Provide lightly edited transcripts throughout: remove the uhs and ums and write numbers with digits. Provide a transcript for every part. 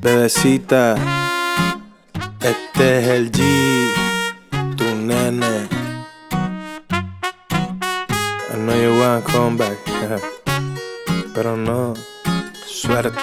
Bebecita, este es el G, tu nene. I know you wanna come back, pero no, suerte.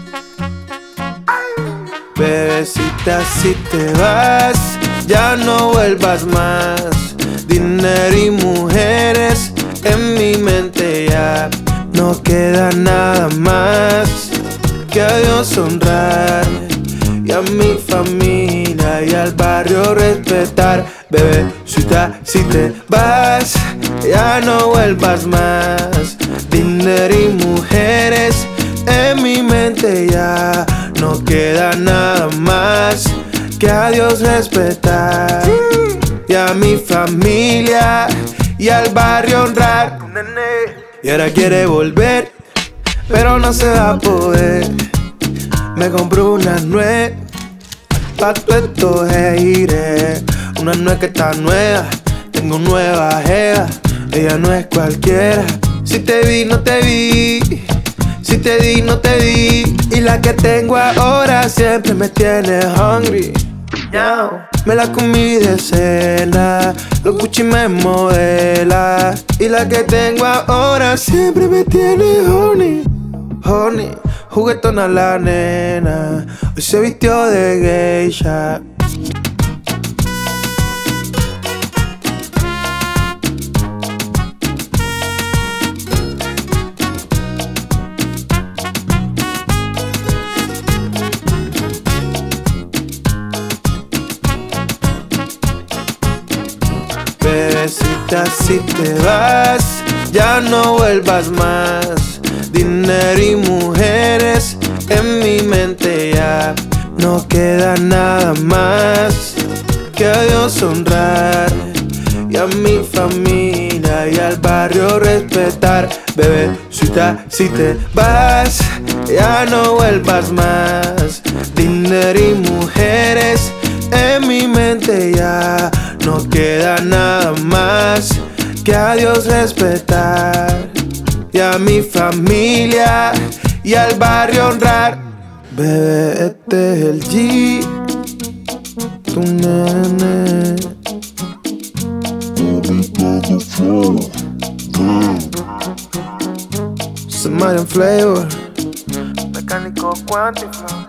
Bebecita, si te vas, ya no vuelvas más. Dinero y mujeres en mi mente ya no queda nada más que a Dios honrar y a mi familia y al barrio respetar. Bebecita, si te vas, ya no vuelvas más. Dinero y mujeres en mi mente ya no queda nada más que a Dios respetar y a mi familia y al barrio honrar. Y ahora quiere volver, pero no se va a poder. Me compró una nuez pa' todos estos haters. Una nuez que está nueva, tengo nueva jeva. Ella no es cualquiera. Si te vi, no te vi. Si te di, no te di. Y la que tengo ahora siempre me tiene hungry. Me la comí de cena, los Gucci me modela. Y la que tengo ahora siempre me tiene honey. Honey, juguetona la nena, hoy se vistió de geisha. Bebecita, si te vas, ya no vuelvas más. Dinero y mujeres en mi mente ya no queda nada más que a Dios honrar y a mi familia y al barrio respetar. Bebecita, si te vas, ya no vuelvas más. Dinero y mujeres en mi mente ya no queda nada más que a Dios respetar y a mi familia y al barrio honrar. Bebé, este es el G, tu nene. Samarian Flavor, Mecánico Quantiflow.